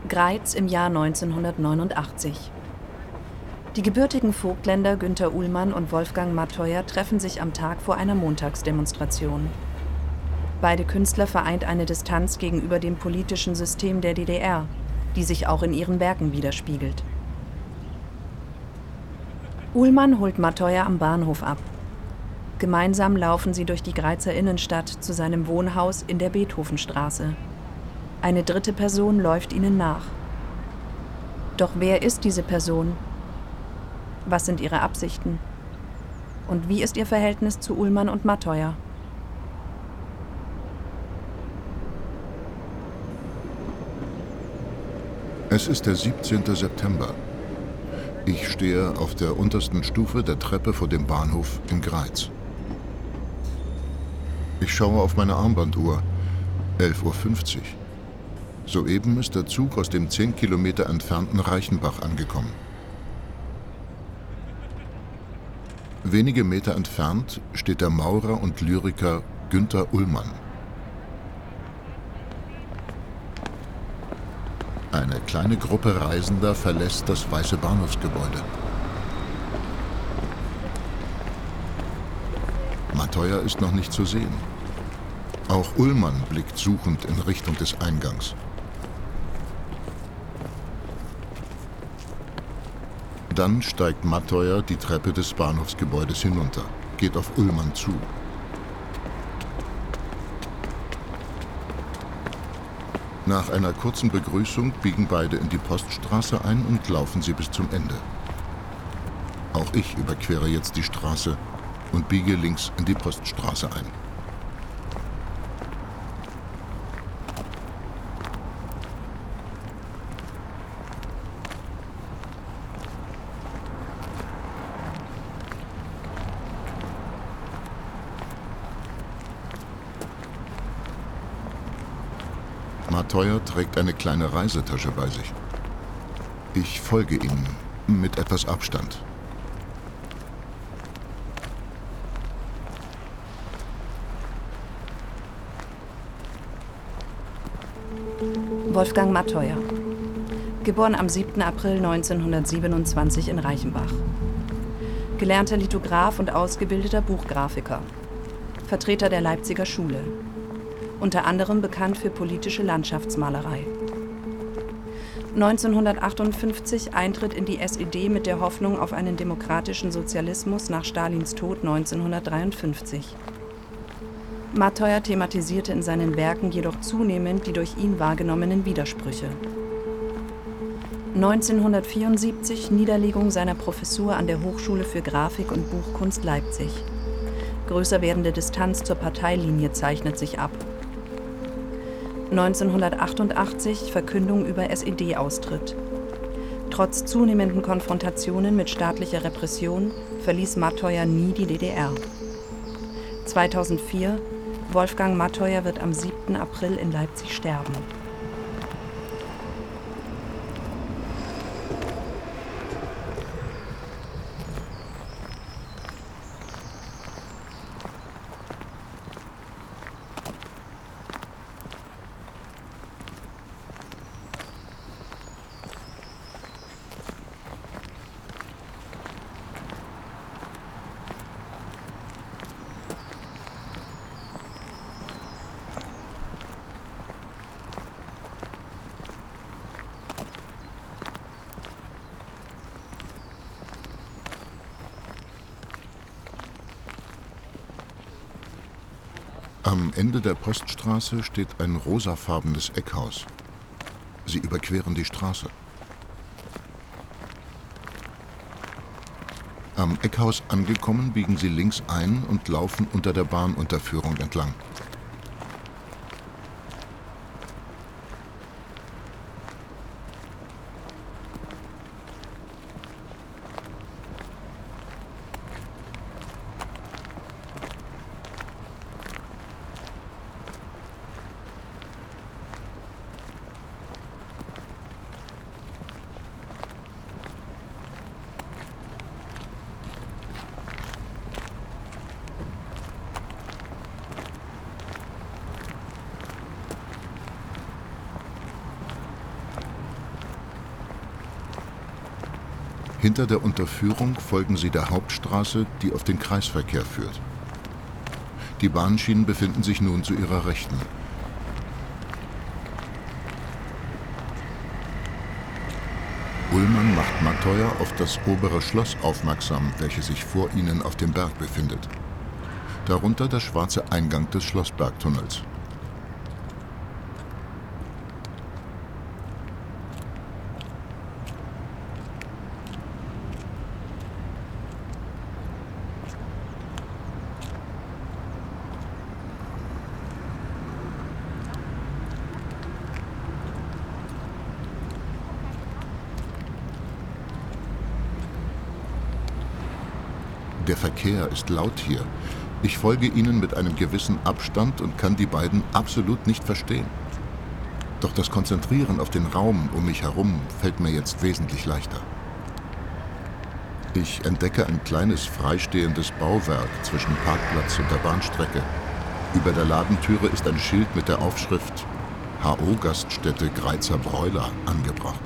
Greiz im Jahr 1989. Die gebürtigen Vogtländer Günter Ullmann und Wolfgang Mattheuer treffen sich am Tag vor einer Montagsdemonstration. Beide Künstler vereint eine Distanz gegenüber dem politischen System der DDR, die sich auch in ihren Werken widerspiegelt. Ullmann holt Mattheuer am Bahnhof ab. Gemeinsam laufen sie durch die Greizer Innenstadt zu seinem Wohnhaus in der Beethovenstraße. Eine dritte Person läuft ihnen nach. Doch wer ist diese Person? Was sind ihre Absichten? Und wie ist ihr Verhältnis zu Ullmann und Mattheuer? Es ist der 17. September. Ich stehe auf der untersten Stufe der Treppe vor dem Bahnhof in Greiz. Ich schaue auf meine Armbanduhr. 11:50 Uhr. Soeben ist der Zug aus dem 10 Kilometer entfernten Reichenbach angekommen. Wenige Meter entfernt steht der Maurer und Lyriker Günter Ullmann. Eine kleine Gruppe Reisender verlässt das weiße Bahnhofsgebäude. Mattheuer ist noch nicht zu sehen. Auch Ullmann blickt suchend in Richtung des Eingangs. Dann steigt Mattheuer die Treppe des Bahnhofsgebäudes hinunter, geht auf Ullmann zu. Nach einer kurzen Begrüßung biegen beide in die Poststraße ein und laufen sie bis zum Ende. Auch ich überquere jetzt die Straße und biege links in die Poststraße ein. Mattheuer trägt eine kleine Reisetasche bei sich. Ich folge ihm mit etwas Abstand. Wolfgang Mattheuer. Geboren am 7. April 1927 in Reichenbach. Gelernter Lithograph und ausgebildeter Buchgrafiker. Vertreter der Leipziger Schule. Unter anderem bekannt für politische Landschaftsmalerei. 1958 Eintritt in die SED mit der Hoffnung auf einen demokratischen Sozialismus nach Stalins Tod 1953. Mattheuer thematisierte in seinen Werken jedoch zunehmend die durch ihn wahrgenommenen Widersprüche. 1974 Niederlegung seiner Professur an der Hochschule für Grafik und Buchkunst Leipzig. Größer werdende Distanz zur Parteilinie zeichnet sich ab. 1988 Verkündung über SED-Austritt. Trotz zunehmenden Konfrontationen mit staatlicher Repression verließ Mattheuer nie die DDR. 2004 Wolfgang Mattheuer wird am 7. April in Leipzig sterben. Am Ende der Poststraße steht ein rosafarbenes Eckhaus. Sie überqueren die Straße. Am Eckhaus angekommen, biegen sie links ein und laufen unter der Bahnunterführung entlang. Hinter der Unterführung folgen sie der Hauptstraße, die auf den Kreisverkehr führt. Die Bahnschienen befinden sich nun zu ihrer Rechten. Ullmann macht Matoya auf das obere Schloss aufmerksam, welches sich vor ihnen auf dem Berg befindet. Darunter der schwarze Eingang des Schlossbergtunnels. Der Verkehr ist laut hier. Ich folge ihnen mit einem gewissen Abstand und kann die beiden absolut nicht verstehen. Doch das Konzentrieren auf den Raum um mich herum fällt mir jetzt wesentlich leichter. Ich entdecke ein kleines freistehendes Bauwerk zwischen Parkplatz und der Bahnstrecke. Über der Ladentüre ist ein Schild mit der Aufschrift HO-Gaststätte Greizer Bräuler angebracht.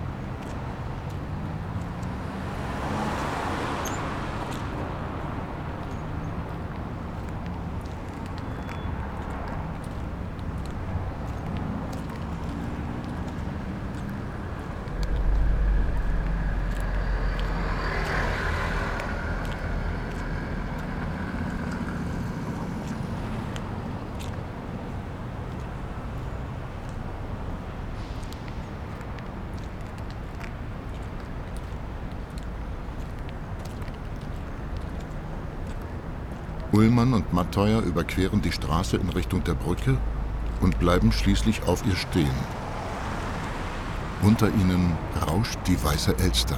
Ullmann und Matoya überqueren die Straße in Richtung der Brücke und bleiben schließlich auf ihr stehen. Unter ihnen rauscht die Weiße Elster.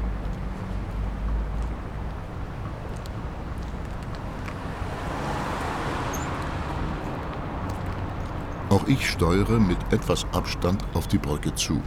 Auch ich steuere mit etwas Abstand auf die Brücke zu.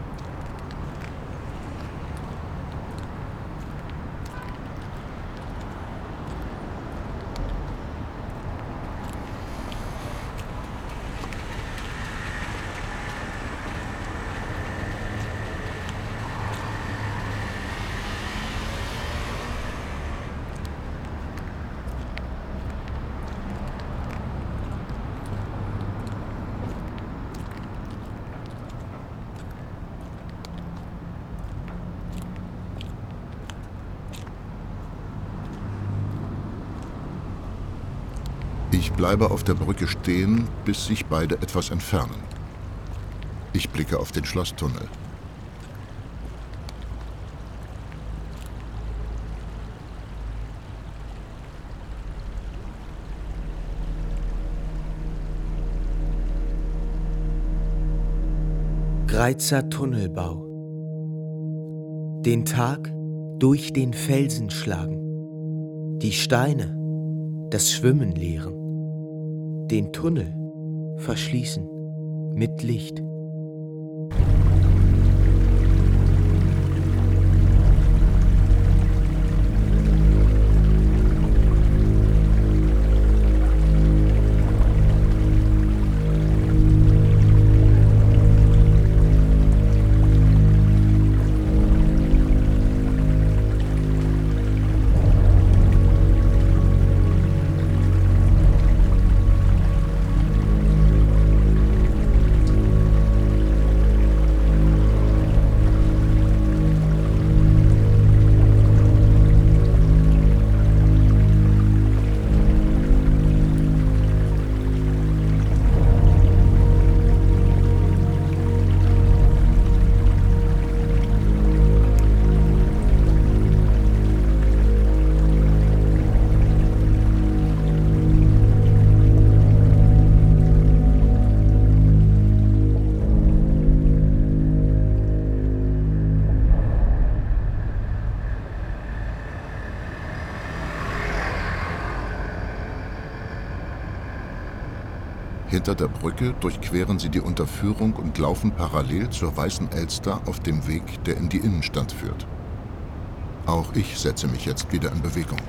Ich bleibe auf der Brücke stehen, bis sich beide etwas entfernen. Ich blicke auf den Schlosstunnel. Greizer Tunnelbau. Den Tag durch den Felsen schlagen, die Steine das Schwimmen lehren, den Tunnel verschließen mit Licht. Hinter der Brücke durchqueren sie die Unterführung und laufen parallel zur Weißen Elster auf dem Weg, der in die Innenstadt führt. Auch ich setze mich jetzt wieder in Bewegung.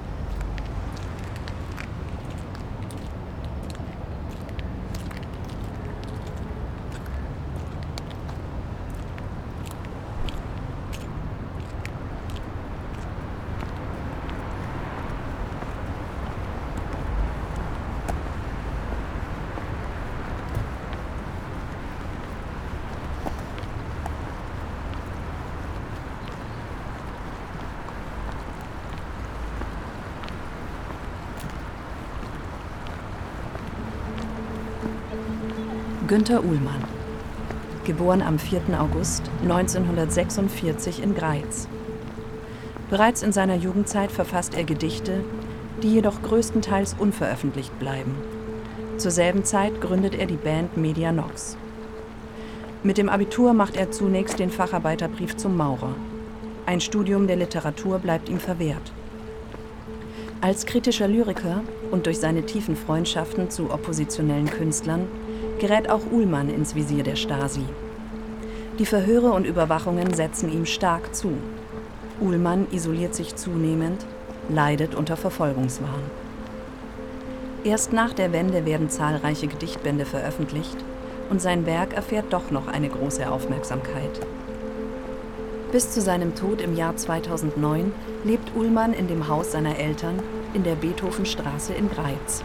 Günter Uhlmann, geboren am 4. August 1946 in Greiz. Bereits in seiner Jugendzeit verfasst er Gedichte, die jedoch größtenteils unveröffentlicht bleiben. Zur selben Zeit gründet er die Band Media Nox. Mit dem Abitur macht er zunächst den Facharbeiterbrief zum Maurer. Ein Studium der Literatur bleibt ihm verwehrt. Als kritischer Lyriker und durch seine tiefen Freundschaften zu oppositionellen Künstlern gerät auch Uhlmann ins Visier der Stasi. Die Verhöre und Überwachungen setzen ihm stark zu. Uhlmann isoliert sich zunehmend, leidet unter Verfolgungswahn. Erst nach der Wende werden zahlreiche Gedichtbände veröffentlicht und sein Werk erfährt doch noch eine große Aufmerksamkeit. Bis zu seinem Tod im Jahr 2009 lebt Uhlmann in dem Haus seiner Eltern in der Beethovenstraße in Greiz.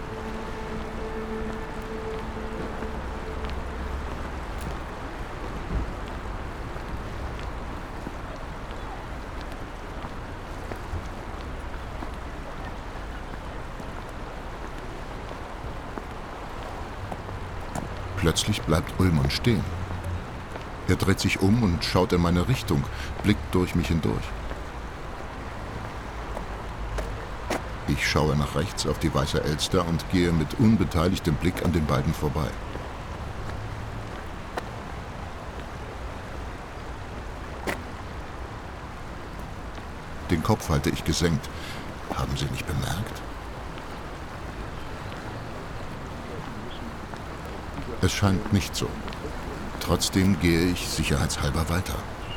Plötzlich bleibt Uhlmann stehen. Er dreht sich um und schaut in meine Richtung, blickt durch mich hindurch. Ich schaue nach rechts auf die Weiße Elster und gehe mit unbeteiligtem Blick an den beiden vorbei. Den Kopf halte ich gesenkt. Haben Sie nicht bemerkt? Es scheint nicht so. Trotzdem gehe ich sicherheitshalber weiter.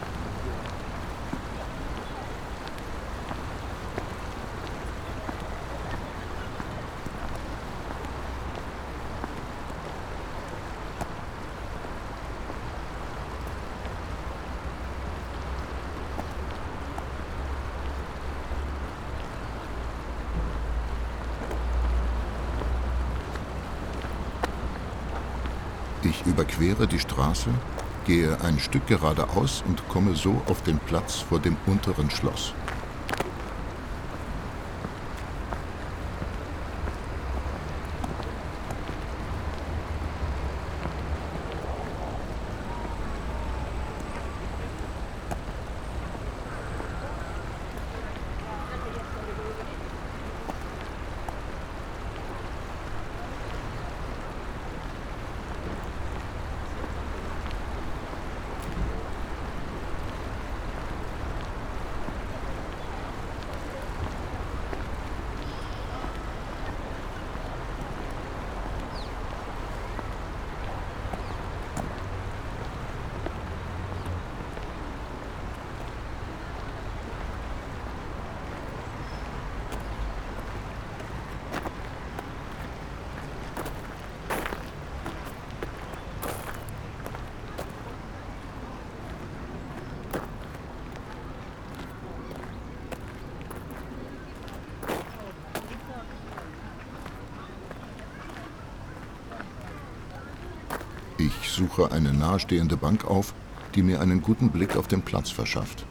Ich überquere die Straße, gehe ein Stück geradeaus und komme so auf den Platz vor dem unteren Schloss. Ich suche eine nahestehende Bank auf, die mir einen guten Blick auf den Platz verschafft.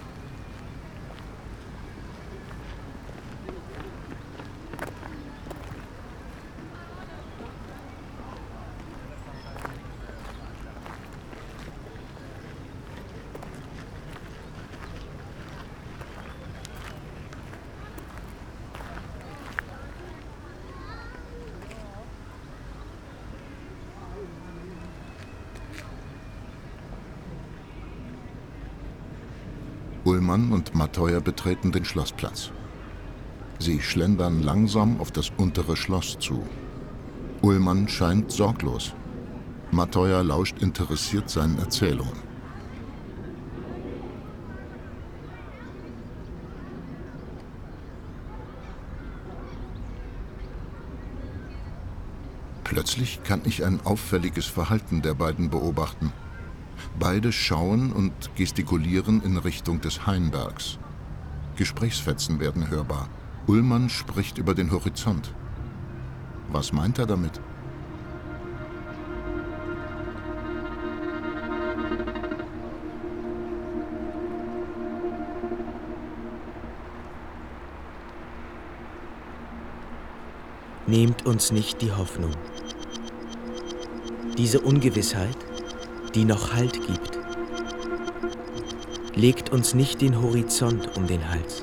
Uhlmann und Matoja betreten den Schlossplatz. Sie schlendern langsam auf das untere Schloss zu. Uhlmann scheint sorglos. Matoja lauscht interessiert seinen Erzählungen. Plötzlich kann ich ein auffälliges Verhalten der beiden beobachten. Beide schauen und gestikulieren in Richtung des Hainbergs. Gesprächsfetzen werden hörbar. Uhlmann spricht über den Horizont. Was meint er damit? Nehmt uns nicht die Hoffnung. Diese Ungewissheit, die noch Halt gibt, legt uns nicht den Horizont um den Hals.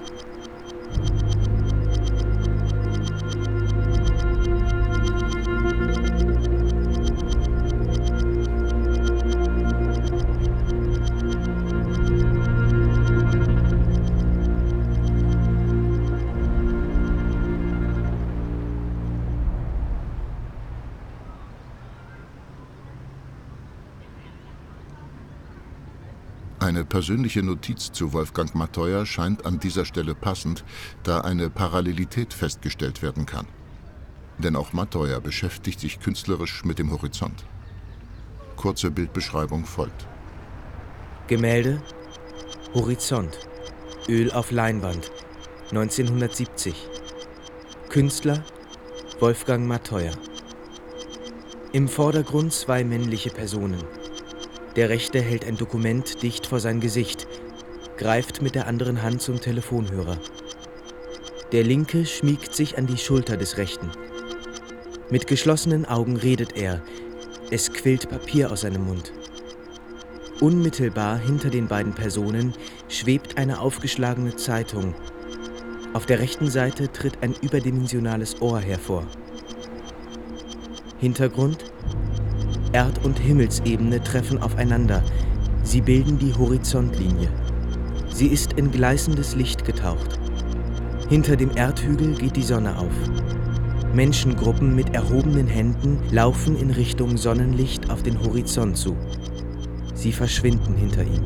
Eine persönliche Notiz zu Wolfgang Mattheuer scheint an dieser Stelle passend, da eine Parallelität festgestellt werden kann. Denn auch Mattheuer beschäftigt sich künstlerisch mit dem Horizont. Kurze Bildbeschreibung folgt. Gemälde Horizont, Öl auf Leinwand, 1970. Künstler Wolfgang Mattheuer. Im Vordergrund zwei männliche Personen. Der Rechte hält ein Dokument dicht vor sein Gesicht, greift mit der anderen Hand zum Telefonhörer. Der Linke schmiegt sich an die Schulter des Rechten. Mit geschlossenen Augen redet er. Es quillt Papier aus seinem Mund. Unmittelbar hinter den beiden Personen schwebt eine aufgeschlagene Zeitung. Auf der rechten Seite tritt ein überdimensionales Ohr hervor. Hintergrund: Erd- und Himmelsebene treffen aufeinander. Sie bilden die Horizontlinie. Sie ist in gleißendes Licht getaucht. Hinter dem Erdhügel geht die Sonne auf. Menschengruppen mit erhobenen Händen laufen in Richtung Sonnenlicht auf den Horizont zu. Sie verschwinden hinter ihm.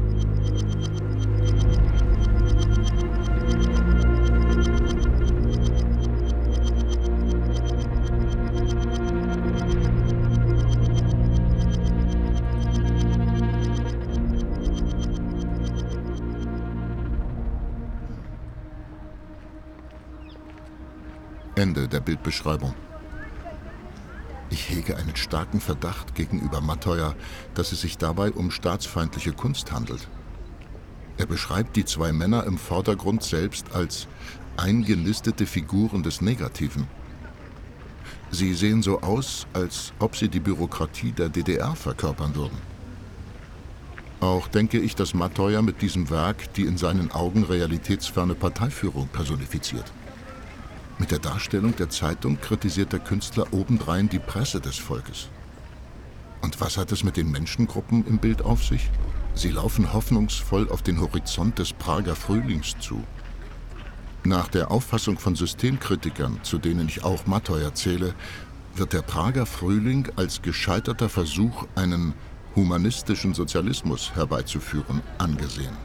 Ende der Bildbeschreibung. Ich hege einen starken Verdacht gegenüber Mattheuer, dass es sich dabei um staatsfeindliche Kunst handelt. Er beschreibt die zwei Männer im Vordergrund selbst als eingelistete Figuren des Negativen. Sie sehen so aus, als ob sie die Bürokratie der DDR verkörpern würden. Auch denke ich, dass Mattheuer mit diesem Werk die in seinen Augen realitätsferne Parteiführung personifiziert. Mit der Darstellung der Zeitung kritisiert der Künstler obendrein die Presse des Volkes. Und was hat es mit den Menschengruppen im Bild auf sich? Sie laufen hoffnungsvoll auf den Horizont des Prager Frühlings zu. Nach der Auffassung von Systemkritikern, zu denen ich auch Mattheuer zähle, wird der Prager Frühling als gescheiterter Versuch, einen humanistischen Sozialismus herbeizuführen, angesehen.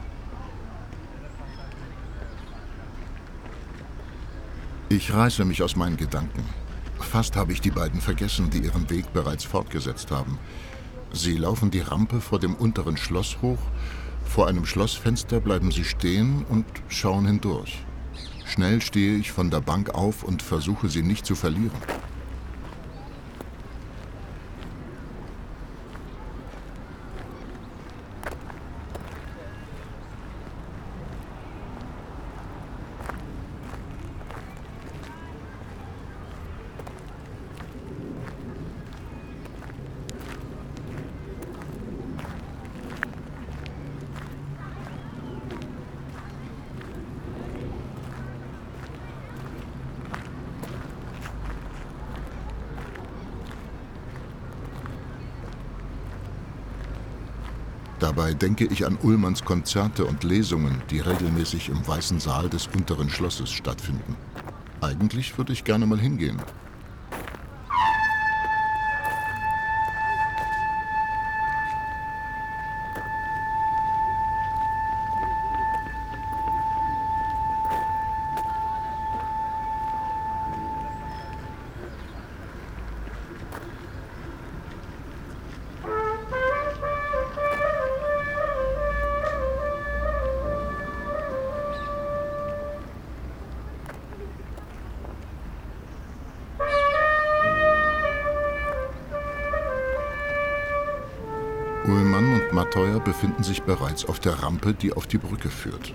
Ich reiße mich aus meinen Gedanken. Fast habe ich die beiden vergessen, die ihren Weg bereits fortgesetzt haben. Sie laufen die Rampe vor dem unteren Schloss hoch. Vor einem Schlossfenster bleiben sie stehen und schauen hindurch. Schnell stehe ich von der Bank auf und versuche, sie nicht zu verlieren. Dabei denke ich an Ullmanns Konzerte und Lesungen, die regelmäßig im Weißen Saal des unteren Schlosses stattfinden. Eigentlich würde ich gerne mal hingehen. Ullmann und Mattheuer befinden sich bereits auf der Rampe, die auf die Brücke führt.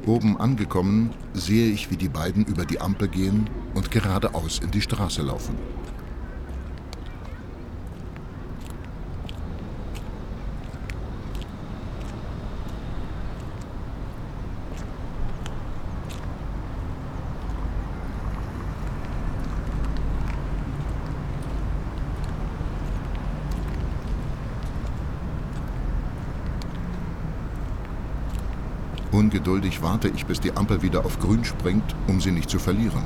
Oben angekommen, sehe ich, wie die beiden über die Ampel gehen und geradeaus in die Straße laufen. Ungeduldig warte ich, bis die Ampel wieder auf grün springt, um sie nicht zu verlieren.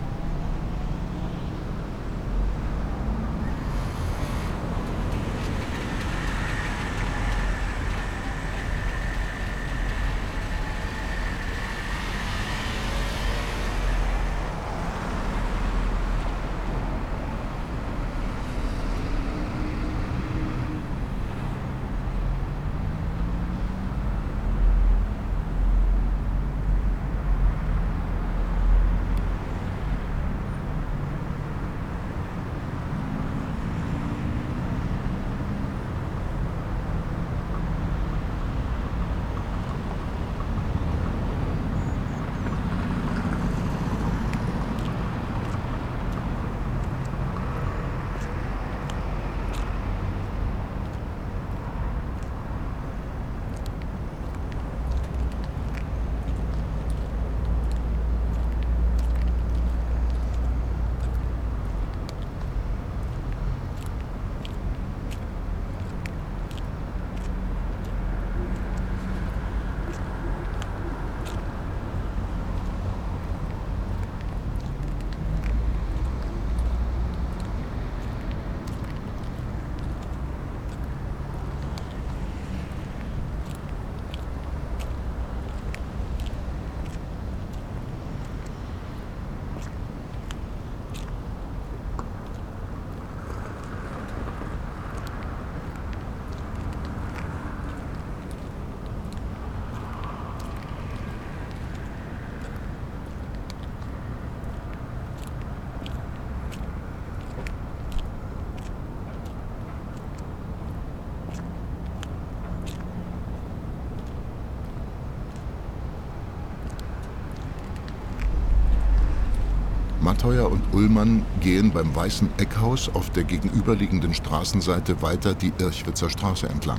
Matteuer und Ullmann gehen beim Weißen Eckhaus auf der gegenüberliegenden Straßenseite weiter die Irchwitzer Straße entlang.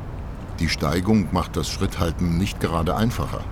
Die Steigung macht das Schritthalten nicht gerade einfacher.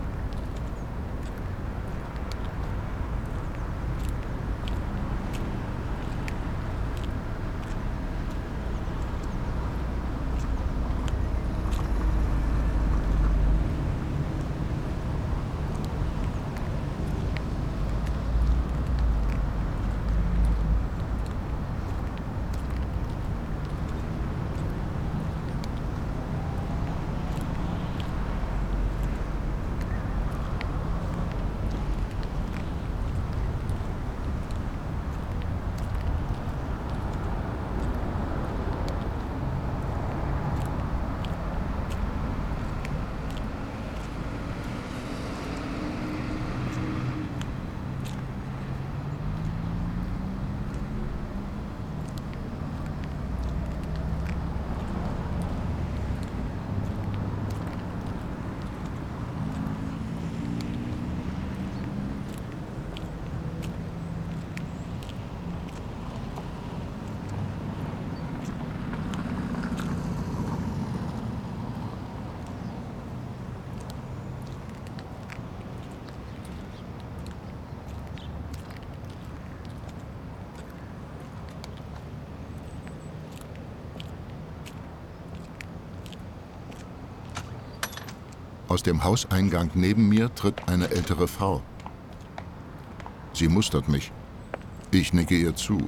Aus dem Hauseingang neben mir tritt eine ältere Frau. Sie mustert mich. Ich nicke ihr zu.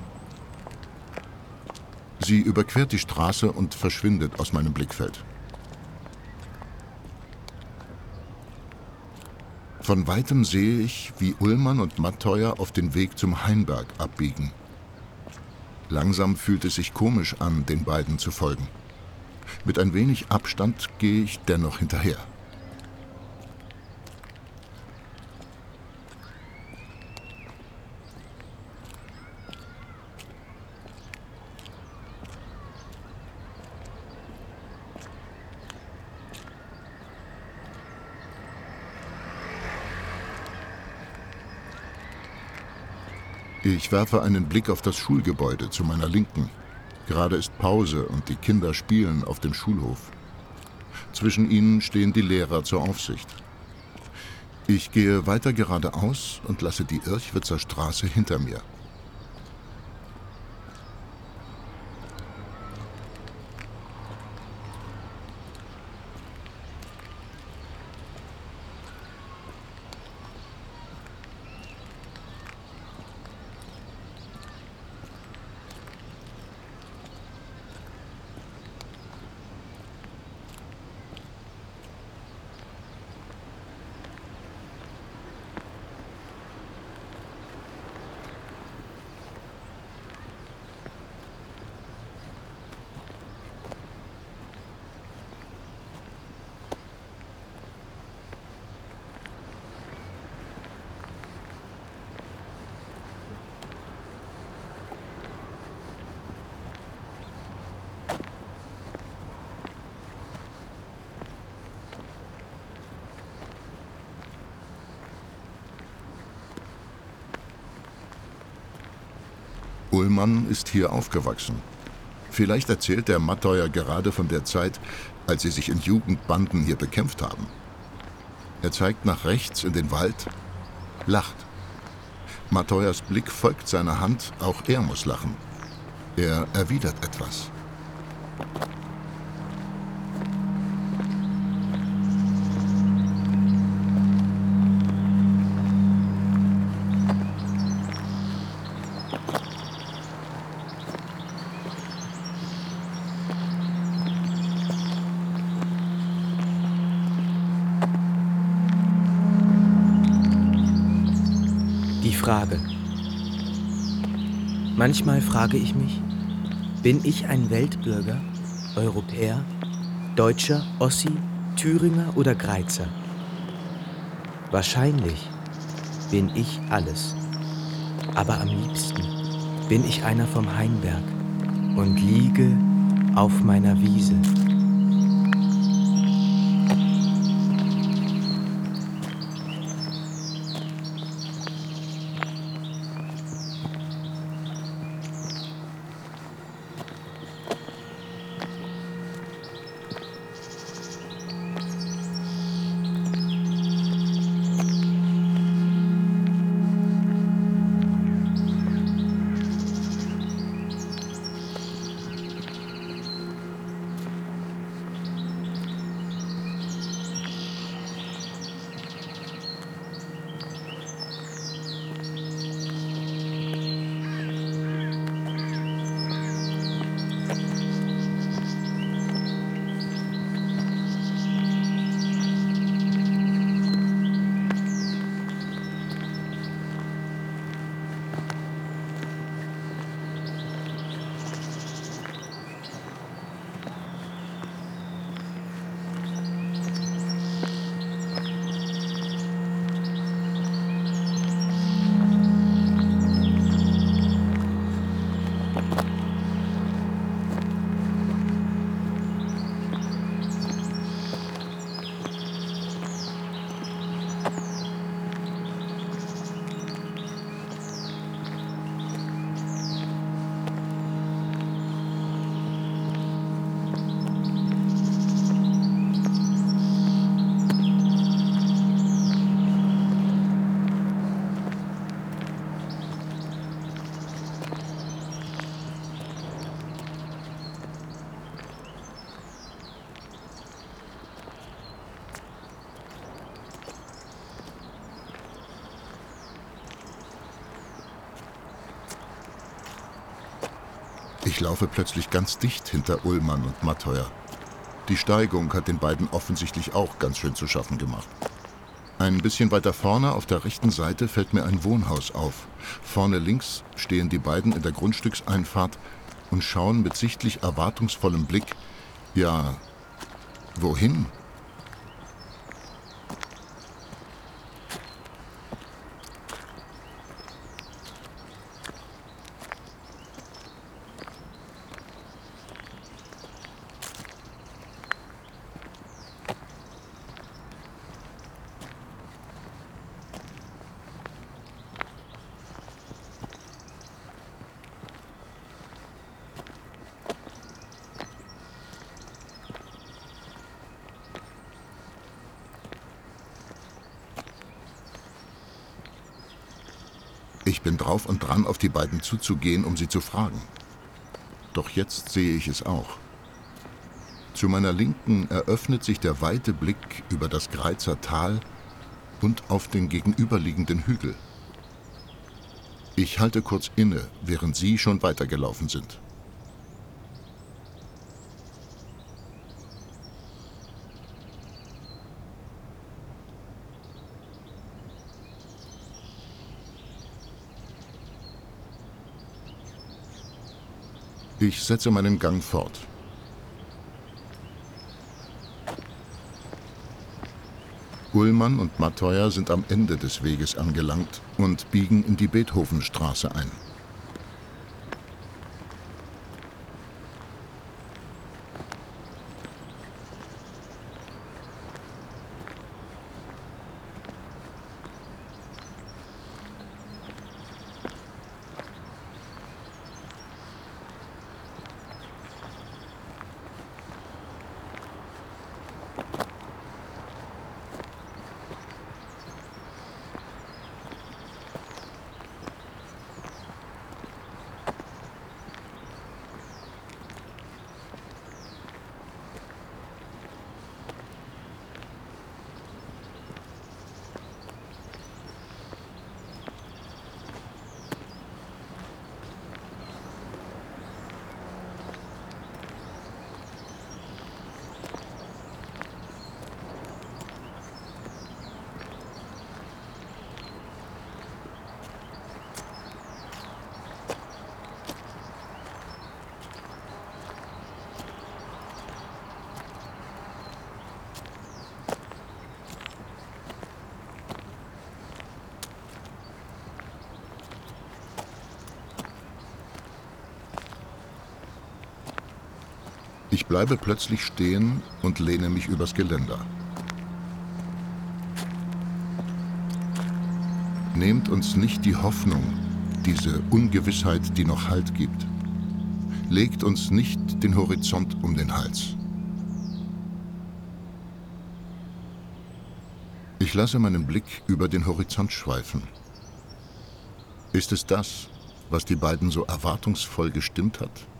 Sie überquert die Straße und verschwindet aus meinem Blickfeld. Von weitem sehe ich, wie Ullmann und Matteuer auf den Weg zum Hainberg abbiegen. Langsam fühlt es sich komisch an, den beiden zu folgen. Mit ein wenig Abstand gehe ich dennoch hinterher. Ich werfe einen Blick auf das Schulgebäude zu meiner Linken. Gerade ist Pause und die Kinder spielen auf dem Schulhof. Zwischen ihnen stehen die Lehrer zur Aufsicht. Ich gehe weiter geradeaus und lasse die Irchwitzer Straße hinter mir. Ullmann ist hier aufgewachsen. Vielleicht erzählt der Matteuer gerade von der Zeit, als sie sich in Jugendbanden hier bekämpft haben. Er zeigt nach rechts in den Wald, lacht. Matteuers Blick folgt seiner Hand, auch er muss lachen. Er erwidert etwas. Frage. Manchmal frage ich mich, bin ich ein Weltbürger, Europäer, Deutscher, Ossi, Thüringer oder Greizer? Wahrscheinlich bin ich alles. Aber am liebsten bin ich einer vom Hainberg und liege auf meiner Wiese. Ich laufe plötzlich ganz dicht hinter Ullmann und Matteuer. Die Steigung hat den beiden offensichtlich auch ganz schön zu schaffen gemacht. Ein bisschen weiter vorne auf der rechten Seite fällt mir ein Wohnhaus auf. Vorne links stehen die beiden in der Grundstückseinfahrt und schauen mit sichtlich erwartungsvollem Blick, ja, wohin? Ich bin drauf und dran, auf die beiden zuzugehen, um sie zu fragen. Doch jetzt sehe ich es auch. Zu meiner Linken eröffnet sich der weite Blick über das Greizer Tal und auf den gegenüberliegenden Hügel. Ich halte kurz inne, während sie schon weitergelaufen sind. Ich setze meinen Gang fort. Ullmann und Matoya sind am Ende des Weges angelangt und biegen in die Beethovenstraße ein. Ich bleibe plötzlich stehen und lehne mich übers Geländer. Nehmt uns nicht die Hoffnung, diese Ungewissheit, die noch Halt gibt. Legt uns nicht den Horizont um den Hals. Ich lasse meinen Blick über den Horizont schweifen. Ist es das, was die beiden so erwartungsvoll gestimmt hat?